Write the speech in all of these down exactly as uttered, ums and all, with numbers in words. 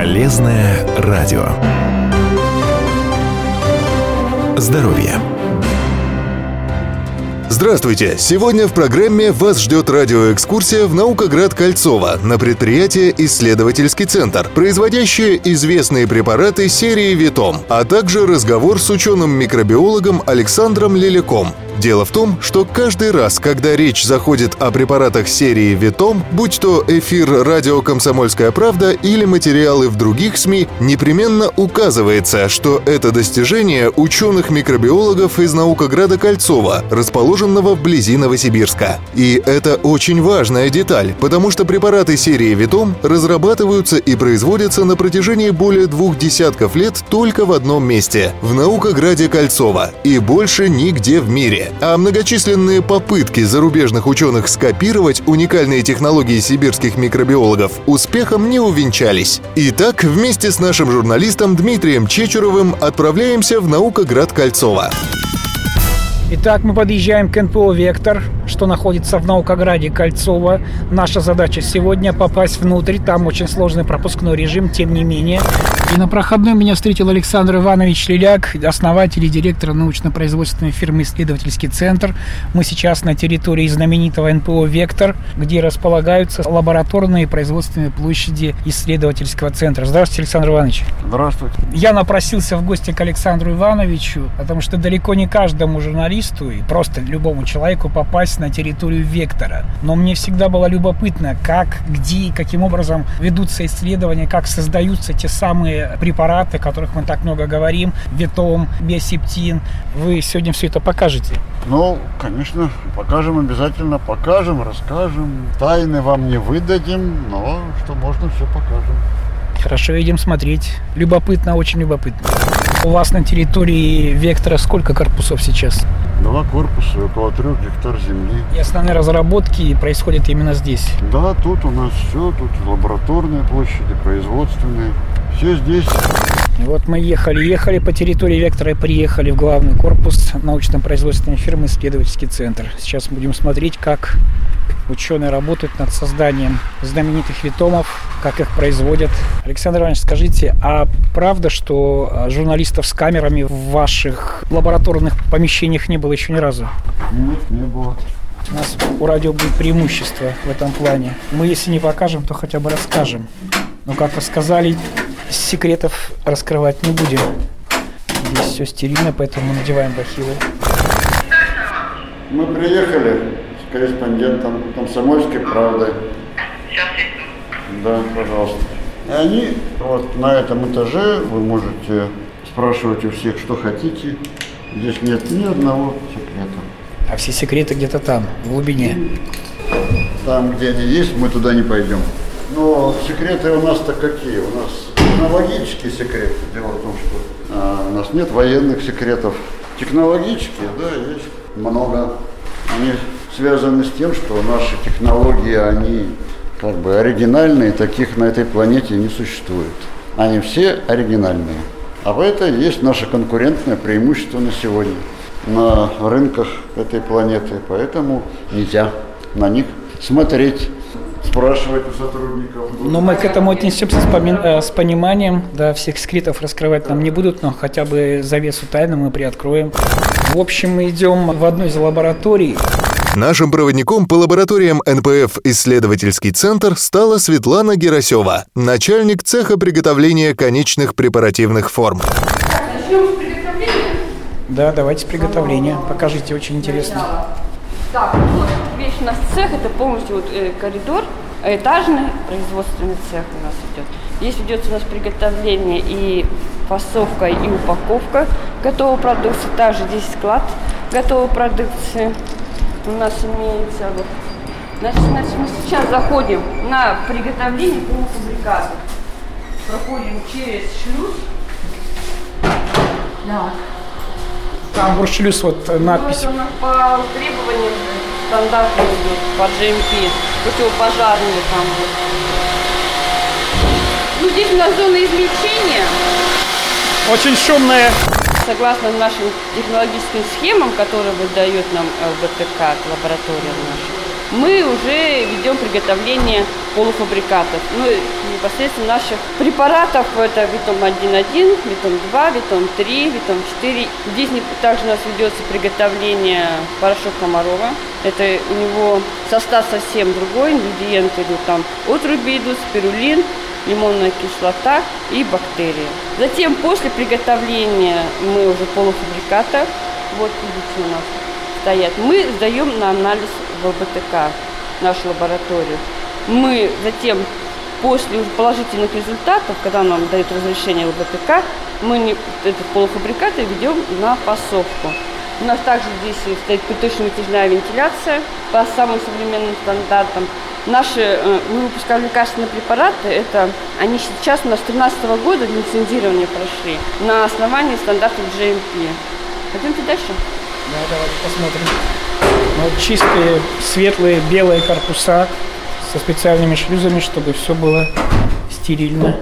Полезное радио. Здоровье. Здравствуйте! Сегодня в программе вас ждет радиоэкскурсия в Наукоград Кольцово на предприятие «Исследовательский центр», производящее известные препараты серии «Витом», а также разговор с ученым-микробиологом Александром Леляком. Дело в том, что каждый раз, когда речь заходит о препаратах серии «Витом», будь то эфир радио «Комсомольская правда» или материалы в других СМИ, непременно указывается, что это достижение ученых-микробиологов из Наукограда Кольцова, расположенного вблизи Новосибирска. И это очень важная деталь, потому что препараты серии «Витом» разрабатываются и производятся на протяжении более двух десятков лет только в одном месте – в Наукограде Кольцова, и больше нигде в мире. А многочисленные попытки зарубежных ученых скопировать уникальные технологии сибирских микробиологов успехом не увенчались. Итак, вместе с нашим журналистом Дмитрием Чечуровым отправляемся в Наукоград Кольцова. Итак, мы подъезжаем к эн пэ о «Вектор», что находится в Наукограде Кольцово. Наша задача сегодня попасть внутрь. Там очень сложный пропускной режим, тем не менее. И на проходной меня встретил Александр Иванович Леляк, основатель и директор научно-производственной фирмы «Исследовательский центр». Мы сейчас на территории знаменитого эн пэ о «Вектор», где располагаются лабораторные и производственные площади исследовательского центра. Здравствуйте, Александр Иванович. Здравствуйте. Я напросился в гости к Александру Ивановичу, потому что далеко не каждому журналисту и просто любому человеку попасть на территорию «Вектора». Но мне всегда было любопытно, как, где и каким образом ведутся исследования, как создаются те самые препараты, о которых мы так много говорим, Витом, Биосептин. Вы сегодня все это покажете? Ну, конечно, покажем обязательно, покажем, расскажем. Тайны вам не выдадим, но что можно, все покажем. Хорошо, идем смотреть. Любопытно, очень любопытно. У вас на территории «Вектора» сколько корпусов сейчас? Два корпуса, около трех гектар земли. И основные разработки происходят именно здесь? Да, тут у нас все, тут лабораторные площади, производственные. Все здесь. И вот мы ехали, ехали по территории «Вектора» и приехали в главный корпус научно-производственной фирмы «Исследовательский центр». Сейчас будем смотреть, как ученые работают над созданием знаменитых витомов, как их производят. Александр Иванович, скажите, а правда, что журналистов с камерами в ваших лабораторных помещениях не было еще ни разу? Нет, не было. У нас у радио будет преимущество в этом плане. Мы, если не покажем, то хотя бы расскажем. Но, как вы сказали, секретов раскрывать не будем. Здесь все стерильно, поэтому надеваем бахилы. Мы приехали с корреспондентом «Комсомольской правды». Сейчас иду. Да, пожалуйста. И они вот на этом этаже, вы можете спрашивать у всех, что хотите. Здесь нет ни одного секрета. А все секреты где-то там, в глубине. Там, где они есть, мы туда не пойдем. Но секреты у нас-то какие? У нас технологические секреты. Дело в том, что а, у нас нет военных секретов. Технологические, да, есть много. Они связаны с тем, что наши технологии, они как бы оригинальные, таких на этой планете не существует. Они все оригинальные. А в этом есть наше конкурентное преимущество на сегодня на рынках этой планеты. Поэтому нельзя на них смотреть, спрашивать у сотрудников. Но мы к этому отнесемся с, поми- с пониманием. Да, всех секретов раскрывать нам не будут, но хотя бы завесу тайны мы приоткроем. В общем, мы идем в одну из лабораторий. Нашим проводником по лабораториям эн пэ эф «Исследовательский центр» стала Светлана Герасева, начальник цеха приготовления конечных препаративных форм. Начнем с приготовления? Да, давайте с приготовления. Покажите, очень интересно. Так, вот весь у нас цех, это полностью вот, э, коридор, этажный производственный цех у нас идет. Здесь ведется у нас приготовление и фасовка, и упаковка готовой продукции. Также здесь склад готовой продукции у нас имеется. Вот. Значит, значит, мы сейчас заходим на приготовление полуфабрикатов. Проходим через шлюз. Да. Там буршлюз, вот надпись. Ну, это по требованиям стандартным идет, по джи эм пи, противопожарные там вот. Ну, здесь у нас зона измельчения. Очень шумная. Согласно нашим технологическим схемам, которые выдает нам эл бэ тэ ка, лаборатория наша, мы уже ведем приготовление полуфабрикатов. Ну, непосредственно наших препаратов, это Витом один один, Витом два, Витом три, Витом четыре. Здесь также у нас ведется приготовление порошок Комарова. Это у него состав совсем другой, ингредиенты идут там отруби идут, спирулин, лимонная кислота и бактерии. Затем после приготовления мы уже полуфабрикатов, вот видите у нас стоят, мы сдаем на анализ в ЛБТК, нашу лабораторию. Мы затем после положительных результатов, когда нам дают разрешение ЛБТК, мы не, этот полуфабрикаты ведем на фасовку. У нас также здесь стоит приточно-вытяжная вентиляция по самым современным стандартам. Наши, мы выпускаем лекарственные препараты, это они сейчас у нас с две тысячи тринадцатого года лицензирование прошли на основании стандартов джи эм пи. Пойдемте дальше? Да, давайте посмотрим. Вот чистые, светлые, белые корпуса со специальными шлюзами, чтобы все было стерильно.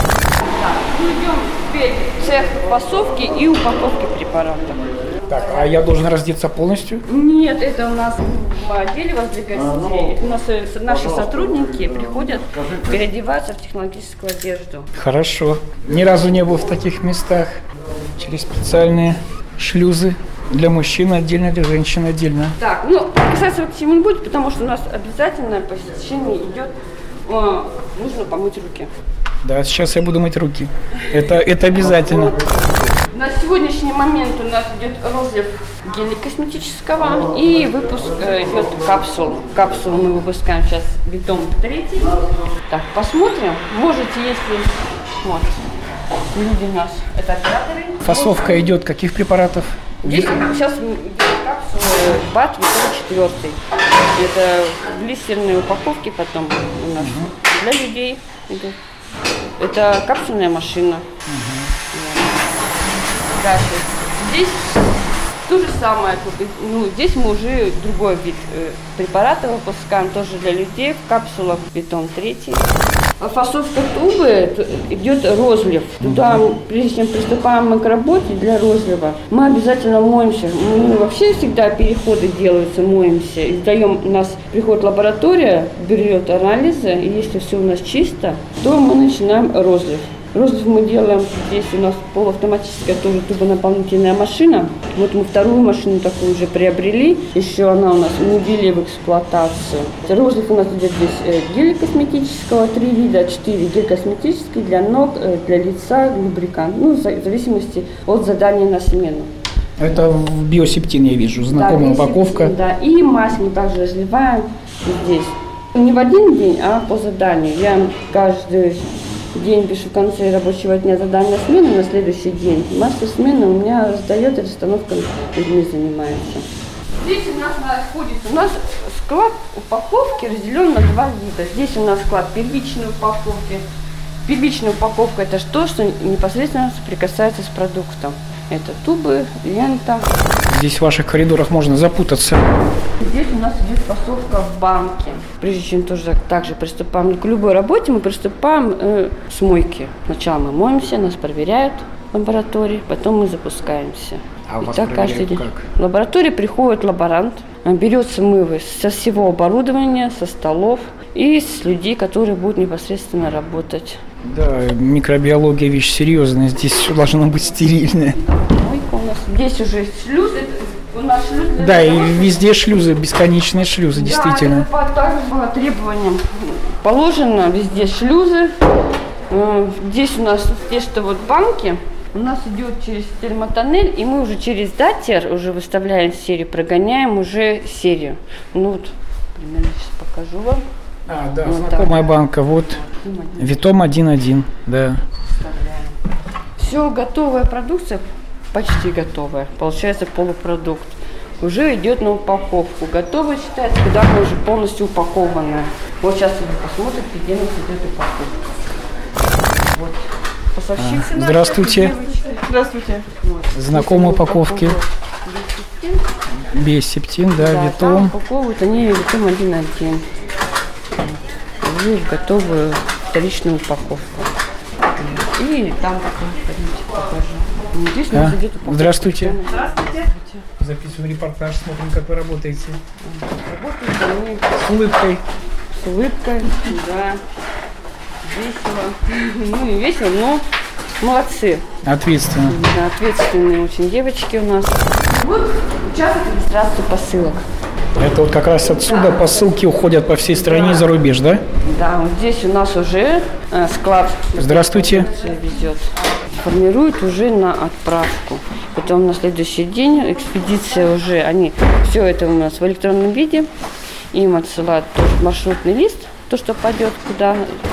Так, мы идем теперь в цех фасовки и упаковки препаратов. Так, а я должен раздеться полностью? Нет, это у нас в отделе возле У нас наши сотрудники приходят, переодеваются в технологическую одежду. Хорошо. Ни разу не был в таких местах. Через специальные шлюзы. Для мужчин отдельно, для женщин отдельно. Так, ну, касаться всего не будет, потому что у нас обязательное посещение идет, э, нужно помыть руки. Да, сейчас я буду мыть руки. Это, это обязательно. На сегодняшний момент у нас идет розлив геля косметического и выпуск э, идет капсул. Капсулу мы выпускаем сейчас Витом три. Так, посмотрим. Можете, если... Вот. Люди у нас, это операторы. Фасовка идет каких препаратов? Здесь сейчас капсулы БАТ Витом четыре. Это в глиссерной упаковке потом у нас угу. Для людей идут. Это капсульная машина. Угу. Дальше. Здесь то же самое. Ну, здесь мы уже другой вид э, препарата выпускаем, тоже для людей, в капсулах Витом три. Фасовка тубы идет розлив. Туда, прежде чем приступаем мы к работе для розлива, мы обязательно моемся. Мы вообще всегда переходы делаются, моемся. И сдаем, у нас приходит лаборатория, берет анализы, и если все у нас чисто, то мы начинаем розлив. Розлив мы делаем, здесь у нас полуавтоматическая тоже тубонаполнительная машина. Вот мы вторую машину такую уже приобрели, еще она у нас не ввели в эксплуатацию. Розлив у нас идет здесь гель косметического, три вида, четыре гель косметический для ног, для лица, лубрикант, ну в зависимости от задания на смену. Это в биосептин я вижу, знакомая да, упаковка. Да, и мазь мы также разливаем здесь. Не в один день, а по заданию. Я каждый день пишу в конце рабочего дня задание смены на следующий день. Мастер смены у меня раздает и расстановкой людьми занимается. Здесь у нас находится, у нас склад упаковки разделен на два вида. Здесь у нас склад первичной упаковки. Первичная упаковка это то, что непосредственно соприкасается с продуктом. Это тубы, лента. Здесь в ваших коридорах можно запутаться. Здесь у нас идет фасовка в банке. Прежде чем тоже так же приступаем к любой работе, мы приступаем э, с мойки. Сначала мы моемся, нас проверяют в лаборатории, потом мы запускаемся. А у вас так каждый день. Как? В лаборатории приходит лаборант, берется мывы со всего оборудования, со столов и с людей, которые будут непосредственно работать. Да, микробиология вещь серьезная, здесь все должно быть стерильное. Мойка у нас. Здесь уже шлюзы. У нас шлюзы. Да, и везде шлюзы, бесконечные шлюзы, действительно. Да, это также по требованиям положено, везде шлюзы. Здесь у нас те, что вот банки, у нас идет через термотоннель, и мы уже через датер уже выставляем серию, прогоняем уже серию. Ну вот, примерно сейчас покажу вам. А, да, вот знакомая так. банка, вот, Витом один один, да. Все, готовая продукция, почти готовая, получается полупродукт. Уже идет на упаковку. Готово считается, когда она уже полностью упакованная. Вот сейчас вы посмотрите, где у нас идет упаковка. Вот. Поставщица а, здравствуйте. Здравствуйте. Вот. Знакомые упаковки. Биосептин, да, да, Витом. Там упаковывают они Витом один один. Уже готовую вторичную упаковку. И там такой, пойдемте покажу. Здесь у нас А? идет упаковка. Здравствуйте. Здравствуйте. Записываем репортаж, смотрим, как вы работаете. Работаем мы С улыбкой. с улыбкой, да, весело. Ну, не весело, но молодцы. Ответственно. Да, ответственные очень девочки у нас. Вот участок регистрации посылок. Это вот как раз отсюда посылки уходят по всей стране за рубеж, да? Да, вот здесь у нас уже э, склад. Здравствуйте. Везет. Формируют уже на отправку. Потом на следующий день экспедиция уже, они все это у нас в электронном виде. Им отсылают тоже маршрутный лист, то, что пойдет куда.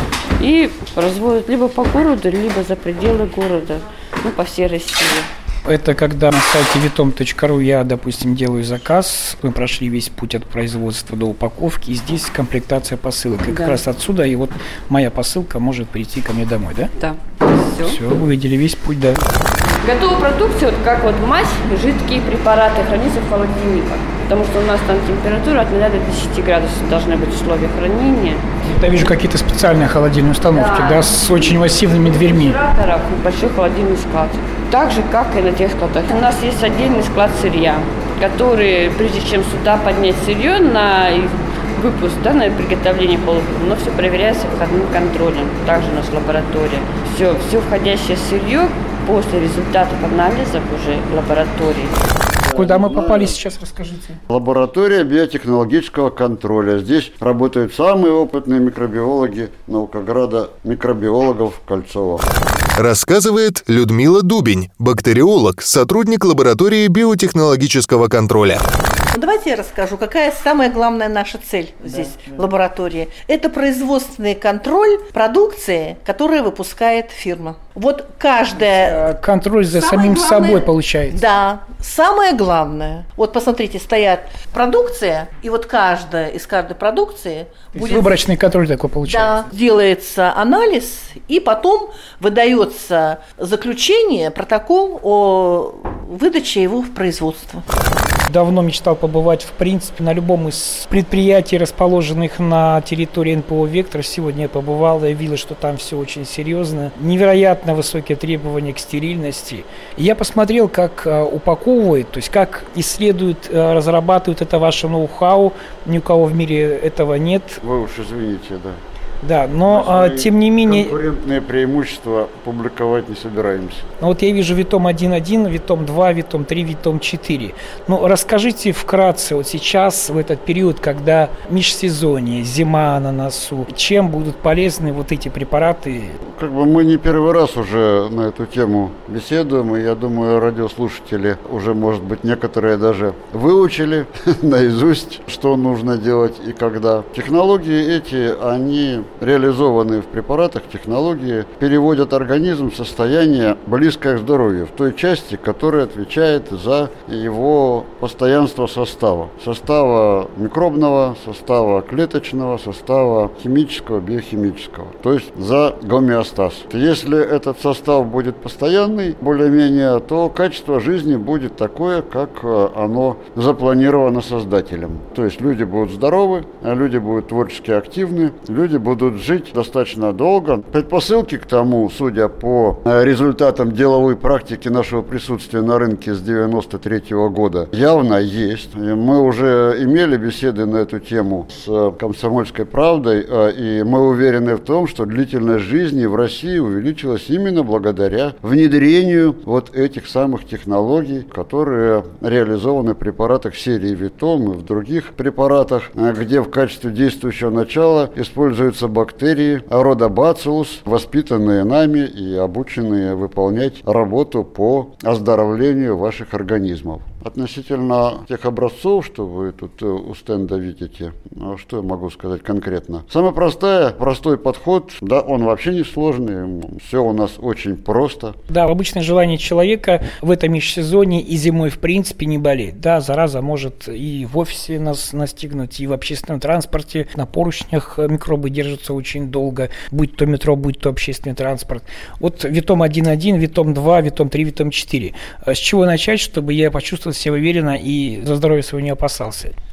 И разводят либо по городу, либо за пределы города, ну, по всей России. Это когда на сайте витом точка ру я, допустим, делаю заказ, мы прошли весь путь от производства до упаковки, и здесь комплектация посылок. И Да. как раз отсюда, и вот моя посылка может прийти ко мне домой, да? Да, все. Все, вы видели весь путь, да. Готовая продукция, вот как вот мазь, жидкие препараты, хранится в холодильниках. Потому что у нас там температура от нуля до десяти градусов должны быть условия хранения. Я вижу какие-то специальные холодильные установки, Да. да, с очень массивными дверьми. Операторов большой холодильный склад. Так же, как и на тех складах. У нас есть отдельный склад сырья, который, прежде чем сюда поднять сырье на выпуск, да, на приготовление полуфабриката, но все проверяется входным контролем. Также у нас лаборатория. Все, все входящее сырье после результатов анализов уже в лаборатории. Куда мы попали сейчас, расскажите. Лаборатория биотехнологического контроля. Здесь работают самые опытные микробиологи Наукограда, микробиологов Кольцова. Рассказывает Людмила Дубень, бактериолог, сотрудник лаборатории биотехнологического контроля. Ну, давайте я расскажу, какая самая главная наша цель здесь в лаборатории. Это производственный контроль продукции, которую выпускает фирма. Вот каждая... Э, Контроль за Самое самим главное- собой получается. Да, самое главное. Вот посмотрите, стоят продукция, и вот каждая из каждой продукции То есть выборочный контроль такой получается. Да, делается анализ, и потом выдается заключение, протокол о выдаче его в производство. Давно мечтал побывать, в принципе, на любом из предприятий, расположенных на территории эн пэ о «Вектор». Сегодня я побывал, я видел, что там все очень серьезно. Невероятно высокие требования к стерильности. И я посмотрел, как э, упаковывают, то есть как исследуют, э, разрабатывают это ваше ноу-хау. Ни у кого в мире этого нет. Вы уж извините, да. Да, но Мы э, тем не менее... конкурентные преимущества публиковать не собираемся. Ну вот я вижу Витом один точка один, Витом два, Витом три, Витом четыре. Ну, расскажите вкратце, вот сейчас, в этот период, когда межсезонье, зима на носу, чем будут полезны вот эти препараты? Как бы мы не первый раз уже на эту тему беседуем, и я думаю, радиослушатели уже, может быть, некоторые даже выучили наизусть, что нужно делать и когда. Технологии эти, они реализованные в препаратах, технологии переводят организм в состояние близкое к здоровью, в той части, которая отвечает за его постоянство состава. Состава микробного, состава клеточного, состава химического, биохимического. То есть за гомеостаз. Если этот состав будет постоянный, более-менее, то качество жизни будет такое, как оно запланировано создателем. То есть люди будут здоровы, люди будут творчески активны, люди будут жить достаточно долго. Предпосылки к тому, судя по результатам деловой практики нашего присутствия на рынке с девяносто третьего года, явно есть. И мы уже имели беседы на эту тему с «Комсомольской правдой», и мы уверены в том, что длительность жизни в России увеличилась именно благодаря внедрению вот этих самых технологий, которые реализованы в препаратах серии Витом и в других препаратах, где в качестве действующего начала используются бактерии рода бациллус, воспитанные нами и обученные выполнять работу по оздоровлению ваших организмов. Относительно тех образцов, что вы тут у стенда видите, что я могу сказать конкретно? Самое простое, простой подход, да, он вообще не сложный, все у нас очень просто. Да, обычное желание человека в этом межсезонье и зимой в принципе не болеть. Да, зараза может и в офисе нас настигнуть, и в общественном транспорте, на поручнях микробы держатся очень долго, будь то метро, будь то общественный транспорт. Вот Витом один точка один, Витом два, Витом три, Витом четыре. С чего начать, чтобы я почувствовал себя уверенно и за здоровье своего не опасался?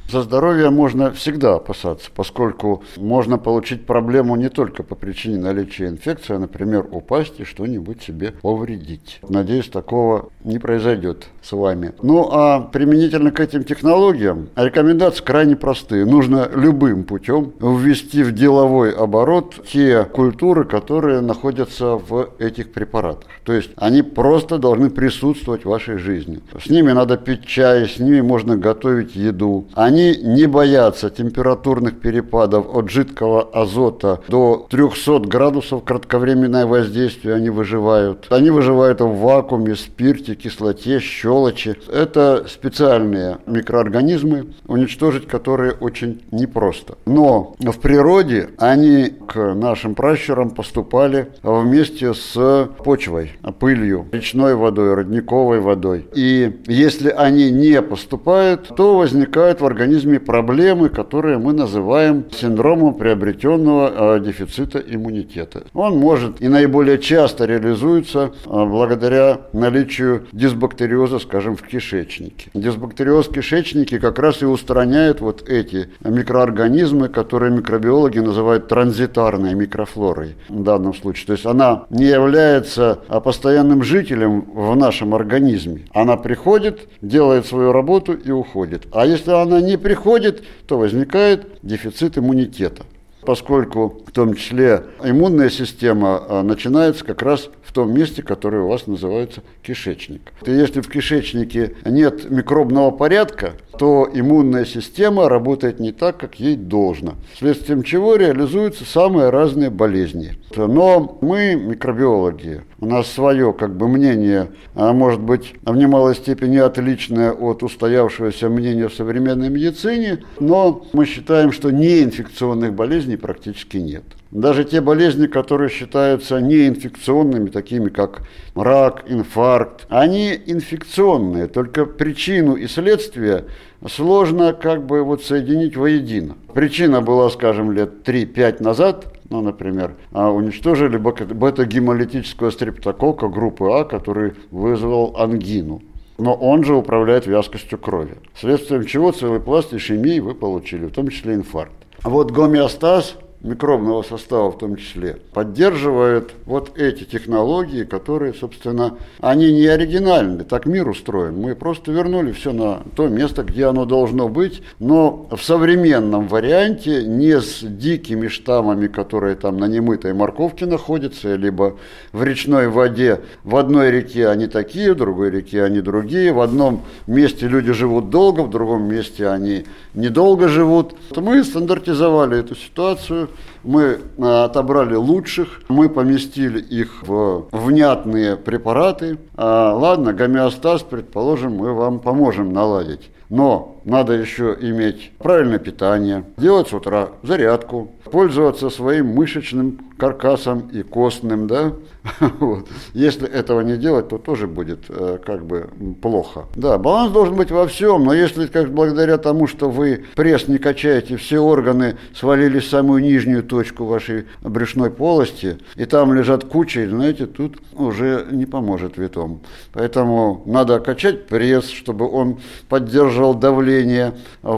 За здоровье можно всегда опасаться, поскольку можно получить проблему не только по причине наличия инфекции, а, например, упасть и что-нибудь себе повредить. Надеюсь, такого не произойдет с вами. Ну, а применительно к этим технологиям, рекомендации крайне простые. Нужно любым путем ввести в деловой оборот те культуры, которые находятся в этих препаратах. То есть они просто должны присутствовать в вашей жизни. С ними надо пить чай, с ними можно готовить еду. Они не боятся температурных перепадов от жидкого азота до трехсот градусов, кратковременное воздействие, они выживают. Они выживают в вакууме, спирте, кислоте, щелочи. Это специальные микроорганизмы, уничтожить которые очень непросто. Но в природе они к нашим пращурам поступали вместе с почвой, пылью, речной водой, родниковой водой. И если они не поступают, то возникают в организме проблемы, которые мы называем синдромом приобретенного дефицита иммунитета. Он может и наиболее часто реализуется благодаря наличию дисбактериоза, скажем, в кишечнике. Дисбактериоз в кишечнике как раз и устраняет вот эти микроорганизмы, которые микробиологи называют транзитарной микрофлорой в данном случае. То есть она не является постоянным жителем в нашем организме. Она приходит, делает свою работу и уходит. А если она не приходит, то возникает дефицит иммунитета. Поскольку в том числе иммунная система начинается как раз в том месте, которое у вас называется кишечник. И если в кишечнике нет микробного порядка, то иммунная система работает не так, как ей должно, вследствие чего реализуются самые разные болезни. Но мы, микробиологи, у нас свое как бы мнение, а может быть в немалой степени отличное от устоявшегося мнения в современной медицине, но мы считаем, что неинфекционных болезней практически нет. Даже те болезни, которые считаются неинфекционными, такими как рак, инфаркт, они инфекционные, только причину и следствие сложно как бы вот соединить воедино. Причина была, скажем, лет три-пять назад, ну, например, уничтожили бета-гемолитического стрептококка группы А, который вызвал ангину. Но он же управляет вязкостью крови, вследствие чего целый пласт ишемии вы получили, в том числе инфаркт. А вот гомеостаз микробного состава в том числе, поддерживает вот эти технологии, которые, собственно, они не оригинальны, так мир устроен. Мы просто вернули все на то место, где оно должно быть, но в современном варианте, не с дикими штаммами, которые там на немытой морковке находятся, либо в речной воде. В одной реке они такие, в другой реке они другие, в одном месте люди живут долго, в другом месте они недолго живут. Мы стандартизовали эту ситуацию. Мы отобрали лучших, мы поместили их в внятные препараты. А, ладно, гомеостаз, предположим, мы вам поможем наладить. Но надо еще иметь правильное питание, делать с утра зарядку, пользоваться своим мышечным каркасом и костным, да. Вот. Если этого не делать, то тоже будет э, как бы плохо. Да, баланс должен быть во всем, но если как благодаря тому, что вы пресс не качаете, все органы свалили в самую нижнюю точку вашей брюшной полости, и там лежат кучи, знаете, тут уже не поможет витом. Поэтому надо качать пресс, чтобы он поддерживал давление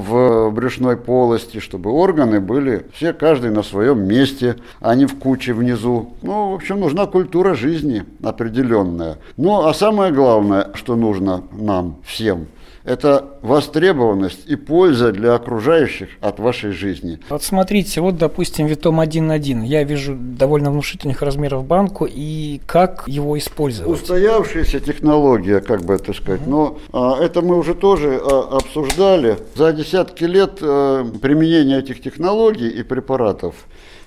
в брюшной полости, чтобы органы были все, каждый на своем месте, а не в куче внизу. Ну, в общем, нужна культура жизни определенная. Ну, а самое главное, что нужно нам всем, это востребованность и польза для окружающих от вашей жизни. Вот смотрите, вот, допустим, Витом один один. Я вижу довольно внушительных размеров банку, и как его использовать? Устоявшаяся технология, как бы это сказать, uh-huh. но а, это мы уже тоже а, обсуждали. За десятки лет а, применения этих технологий и препаратов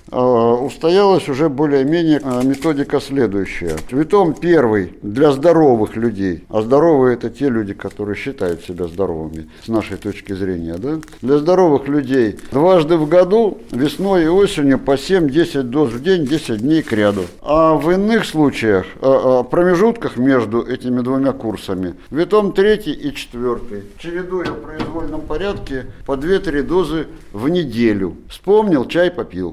устоялась уже более-менее методика следующая. Витом первый для здоровых людей, а здоровые это те люди, которые считают себя здоровыми, с нашей точки зрения, да? Для здоровых людей дважды в году, весной и осенью, по семь-десять доз в день, десять дней к ряду. А в иных случаях, промежутках между этими двумя курсами, Витом третий и четвертый, чередуя в произвольном порядке по две-три дозы в неделю. Вспомнил, чай попил.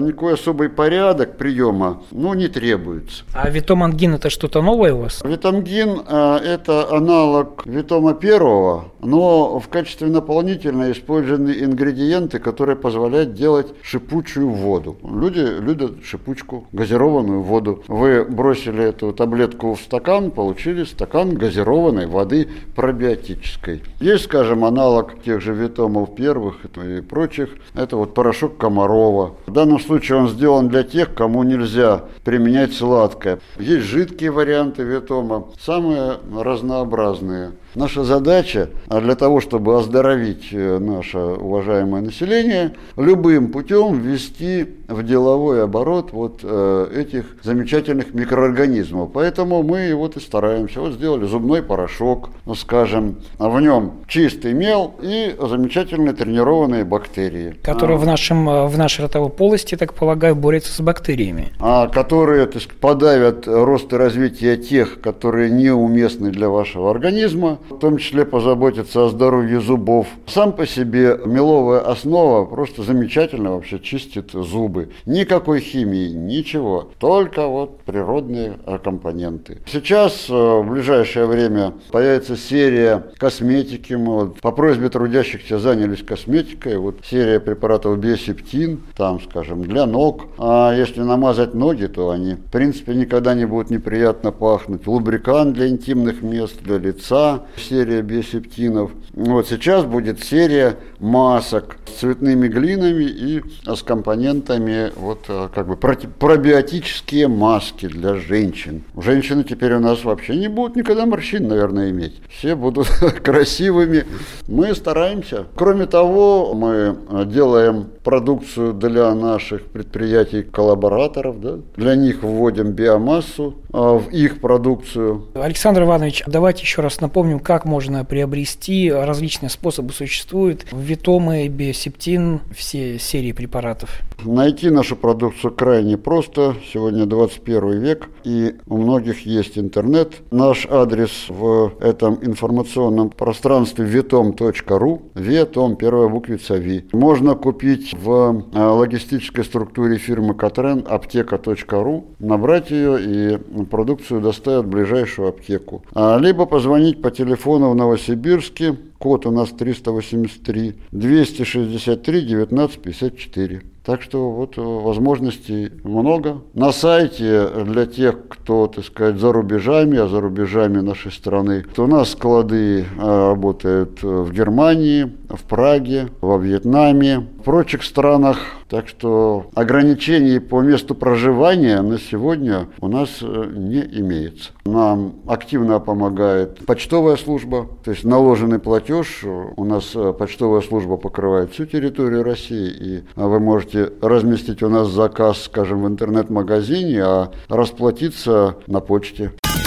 никакой особый порядок приема, ну, не требуется. А витомангин – это что-то новое у вас? Витамгин – это аналог витома первого, но в качестве наполнительно использованы ингредиенты, которые позволяют делать шипучую воду. Люди любят шипучку, газированную воду. Вы бросили эту таблетку в стакан, получили стакан газированной воды пробиотической. Есть, скажем, аналог тех же витомов первых и прочих. Это вот порошок Комарова. В данном случае он сделан для тех, кому нельзя применять сладкое. Есть жидкие варианты витома, самые разнообразные. Наша задача для того, чтобы оздоровить наше уважаемое население, любым путем ввести в деловой оборот вот э, этих замечательных микроорганизмов. Поэтому мы вот и стараемся. Вот сделали зубной порошок, ну, скажем, в нем чистый мел и замечательные тренированные бактерии. Которые а, в, нашем, в нашей ротовой полости, так полагаю, борются с бактериями. А, которые, так сказать, подавят рост и развитие тех, которые неуместны для вашего организма, в том числе позаботиться о здоровье зубов. Сам по себе меловая основа просто замечательно вообще чистит зубы. Никакой химии, ничего, только вот природные компоненты. Сейчас в ближайшее время появится серия косметики. Мы вот по просьбе трудящихся занялись косметикой. Вот серия препаратов биосептин, там, скажем, для ног. А если намазать ноги, то они, в принципе, никогда не будут неприятно пахнуть. Лубрикант для интимных мест, для лица. Серия биосептинов. Вот сейчас будет серия масок с цветными глинами и с компонентами, вот как бы пробиотические маски для женщин. Женщины теперь у нас вообще не будут никогда морщин, наверное, иметь. Все будут красивыми. Мы стараемся. Кроме того, мы делаем продукцию для наших предприятий-коллабораторов, да? Для них вводим биомассу в их продукцию. Александр Иванович, давайте еще раз напомним, как можно приобрести. Различные способы существуют. Витомы, биосептин, все серии препаратов. Найти нашу продукцию крайне просто. Сегодня двадцать первый век, и у многих есть интернет. Наш адрес в этом информационном пространстве витом точка ру. Витом, первая буквица Ви. Можно купить в логистической структуре фирмы Катрен аптека точка ру, набрать ее, и продукцию доставят в ближайшую аптеку. Либо позвонить по телефону в Новосибирске, код у нас триста восемьдесят три, двести шестьдесят три, девятнадцать пятьдесят четыре. Так что вот возможностей много. На сайте для тех, кто, так сказать, за рубежами, а за рубежами нашей страны, то у нас склады работают в Германии, в Праге, во Вьетнаме, в прочих странах. Так что ограничений по месту проживания на сегодня у нас не имеется. Нам активно помогает почтовая служба, то есть наложенный платеж. У нас почтовая служба покрывает всю территорию России, и вы можете разместить у нас заказ, скажем, в интернет-магазине, а расплатиться на почте.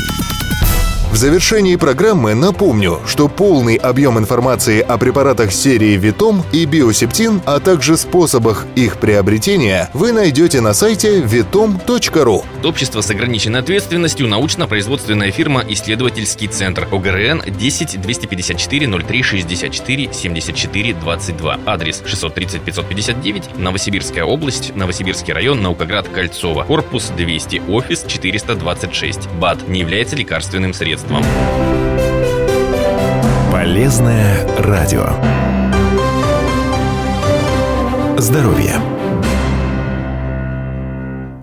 В завершении программы напомню, что полный объем информации о препаратах серии Витом и биосептин, а также способах их приобретения, вы найдете на сайте витом точка ру. Общество с ограниченной ответственностью, научно-производственная фирма «Исследовательский центр», ОГРН десять двести пятьдесят четыре ноль три шестьдесят четыре семьдесят четыре двадцать два, адрес шестьсот тридцать пятьсот пятьдесят девять, Новосибирская область, Новосибирский район, Наукоград, Кольцово, корпус двести, офис четыреста двадцать шесть. БАД не является лекарственным средством. Полезное радио. Здоровье.